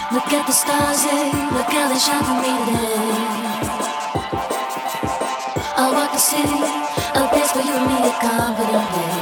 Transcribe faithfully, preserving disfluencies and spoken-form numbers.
Look at the stars, hey, look how they shine for me today. I'll walk the city, a place for you and me to confidently.